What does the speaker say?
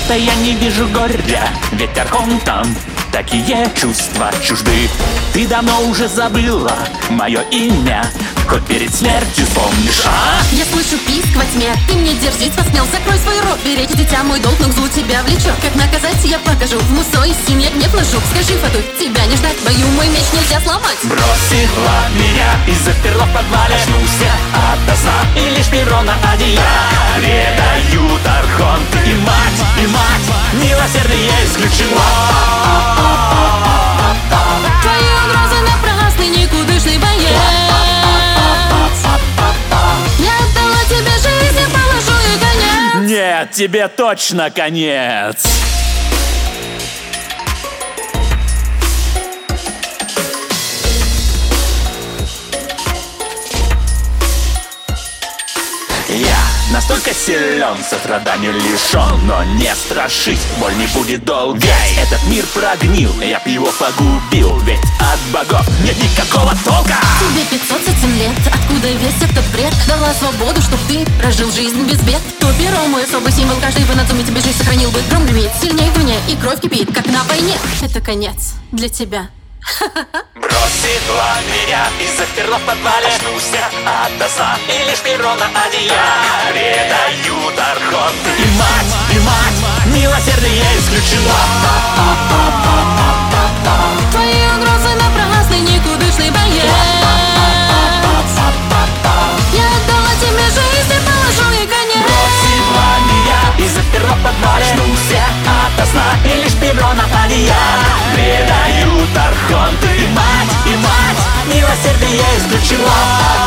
будто я не вижу горя, ведь архонтам такие чувства чужды. Ты давно уже забыла мое имя, хоть перед смертью вспомнишь, а? Я слышу писк во тьме, ты мне дерзить посмел. Закрой свой рот, беречь дитя, мой долг, но злу тебя влечет. Как наказать я покажу, в мусо и син я гнев вложу. Скажи, Фату, тебя не ждать, бою мой меч нельзя сломать. Бросила меня и заперла в подвале. Очнулся ото сна, и лишь перо на одеяле предают архонты и мать, милосердие исключено. Твои угрозы напрасны, никудышный боец. Я отдала тебе жизнь, я положу ей конец. Нет, тебе точно конец. Я настолько силен, состраданию лишен, но не страшись, боль не будет долгой. Ведь этот мир прогнил, я б его погубил, ведь от богов нет никакого толка. Тебе 507 лет, откуда весь этот бред? Дала свободу, чтоб ты прожил жизнь без бед. То перо мой особый символ, каждый в анатомии тебе жизнь сохранил бы. Гром гремит, сильнее в мне, и кровь кипит, как на войне. Это конец для тебя. Бросила меня и заперла в подвале. Очнулся ото сна, и лишь перо на одеяле предают архонты и мать, милосердие исключено. Твои угрозы напрасны, никудышный боец. Я отдала тебе жизнь и положу ей конец. Бросила меня и заперла в подвале. Очнулся ото сна, и лишь перо на одеяле предают архонты и мать, милосердие исключено.